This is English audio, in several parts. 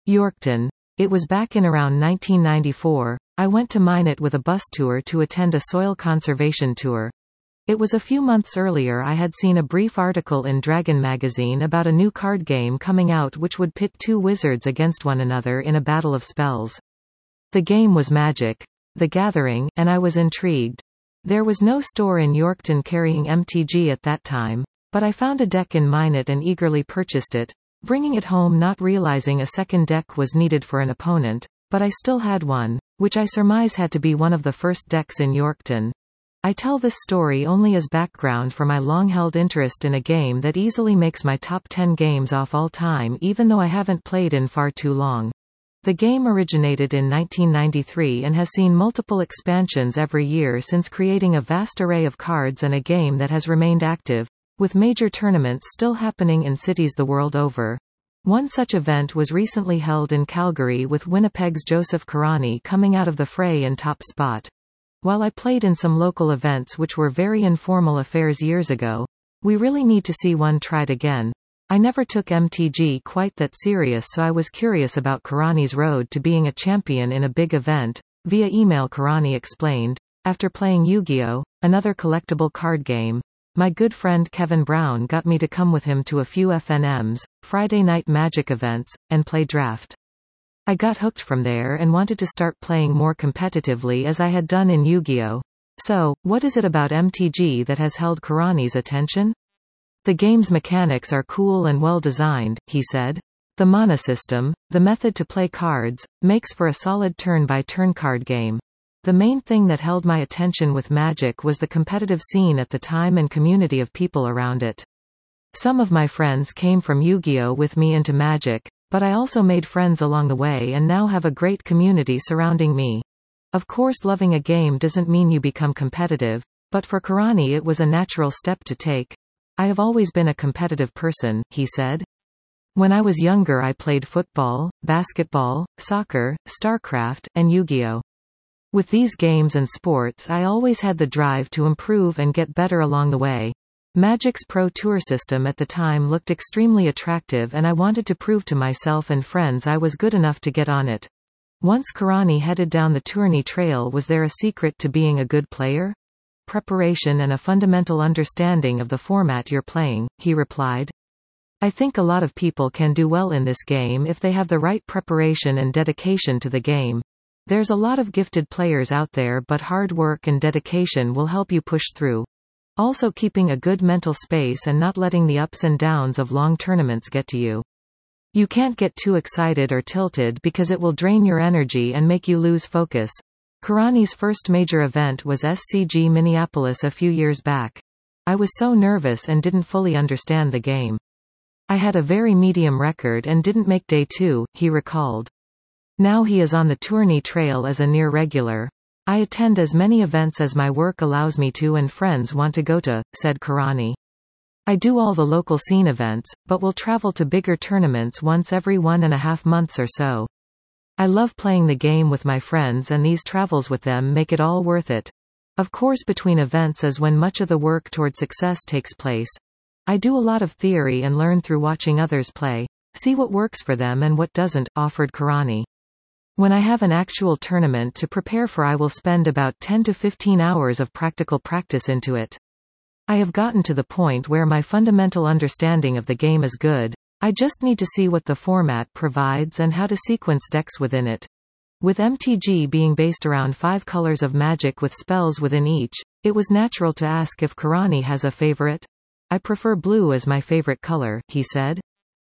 Yorkton. It was back in around 1994. I went to Minot with a bus tour to attend a soil conservation tour. It was a few months earlier I had seen a brief article in Dragon magazine about a new card game coming out which would pit two wizards against one another in a battle of spells. The game was Magic: The Gathering, and I was intrigued. There was no store in Yorkton carrying MTG at that time, but I found a deck in Minot and eagerly purchased it, bringing it home not realizing a second deck was needed for an opponent, but I still had one, which I surmise had to be one of the first decks in Yorkton. I tell this story only as background for my long-held interest in a game that easily makes my top 10 games of all time even though I haven't played in far too long. The game originated in 1993 and has seen multiple expansions every year since, creating a vast array of cards and a game that has remained active, with major tournaments still happening in cities the world over. One such event was recently held in Calgary with Winnipeg's Joseph Karani coming out of the fray in top spot. While I played in some local events which were very informal affairs years ago, we really need to see one tried again. I never took MTG quite that serious, so I was curious about Karani's road to being a champion in a big event. Via email, Karani explained, after playing Yu-Gi-Oh!, another collectible card game, my good friend Kevin Brown got me to come with him to a few FNMs, Friday night Magic events, and play Draft. I got hooked from there and wanted to start playing more competitively as I had done in Yu-Gi-Oh! So, what is it about MTG that has held Karani's attention? The game's mechanics are cool and well designed, he said. The mana system, the method to play cards, makes for a solid turn-by-turn card game. The main thing that held my attention with Magic was the competitive scene at the time and community of people around it. Some of my friends came from Yu-Gi-Oh! With me into Magic, but I also made friends along the way and now have a great community surrounding me. Of course, loving a game doesn't mean you become competitive, but for Karani it was a natural step to take. I have always been a competitive person, he said. When I was younger I played football, basketball, soccer, StarCraft, and Yu-Gi-Oh! With these games and sports I always had the drive to improve and get better along the way. Magic's Pro Tour system at the time looked extremely attractive and I wanted to prove to myself and friends I was good enough to get on it. Once Karani headed down the tourney trail, was there a secret to being a good player? Preparation and a fundamental understanding of the format you're playing, he replied. I think a lot of people can do well in this game if they have the right preparation and dedication to the game. There's a lot of gifted players out there, but hard work and dedication will help you push through. Also, keeping a good mental space and not letting the ups and downs of long tournaments get to you. You can't get too excited or tilted because it will drain your energy and make you lose focus. Karani's first major event was SCG Minneapolis a few years back. I was so nervous and didn't fully understand the game. I had a very medium record and didn't make day 2, he recalled. Now he is on the tourney trail as a near regular. I attend as many events as my work allows me to and friends want to go to, said Karani. I do all the local scene events, but will travel to bigger tournaments once every 1.5 months or so. I love playing the game with my friends and these travels with them make it all worth it. Of course, between events is when much of the work toward success takes place. I do a lot of theory and learn through watching others play, see what works for them and what doesn't, offered Karani. When I have an actual tournament to prepare for, I will spend about 10 to 15 hours of practical practice into it. I have gotten to the point where my fundamental understanding of the game is good. I just need to see what the format provides and how to sequence decks within it. With MTG being based around 5 colors of Magic with spells within each, it was natural to ask if Karani has a favorite. I prefer blue as my favorite color, he said.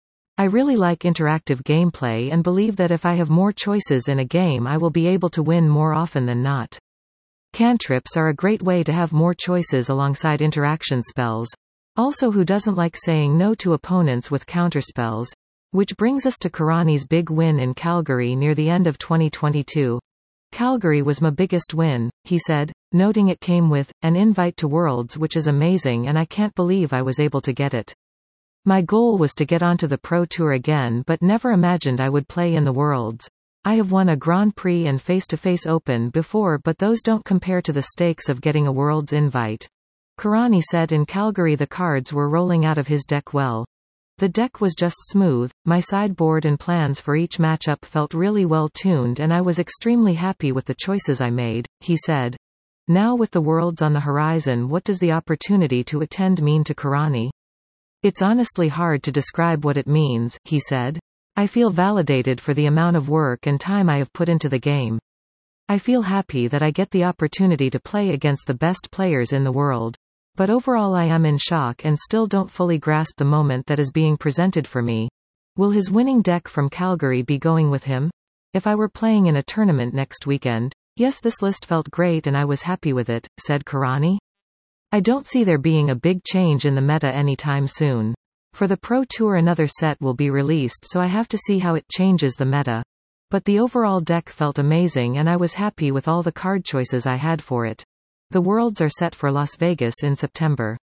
I really like interactive gameplay and believe that if I have more choices in a game I will be able to win more often than not. Cantrips are a great way to have more choices alongside interaction spells. Also, who doesn't like saying no to opponents with counterspells? Which brings us to Karani's big win in Calgary near the end of 2022. Calgary was my biggest win, he said, noting it came with an invite to Worlds, which is amazing and I can't believe I was able to get it. My goal was to get onto the Pro Tour again, but never imagined I would play in the Worlds. I have won a Grand Prix and face-to-face Open before, but those don't compare to the stakes of getting a Worlds invite. Karani said in Calgary the cards were rolling out of his deck well. The deck was just smooth, my sideboard and plans for each matchup felt really well tuned and I was extremely happy with the choices I made, he said. Now with the Worlds on the horizon, what does the opportunity to attend mean to Karani? It's honestly hard to describe what it means, he said. I feel validated for the amount of work and time I have put into the game. I feel happy that I get the opportunity to play against the best players in the world. But overall I am in shock and still don't fully grasp the moment that is being presented for me. Will his winning deck from Calgary be going with him? If I were playing in a tournament next weekend, yes, this list felt great and I was happy with it, said Karani. I don't see there being a big change in the meta anytime soon. For the Pro Tour another set will be released, so I have to see how it changes the meta. But the overall deck felt amazing and I was happy with all the card choices I had for it. The Worlds are set for Las Vegas in September.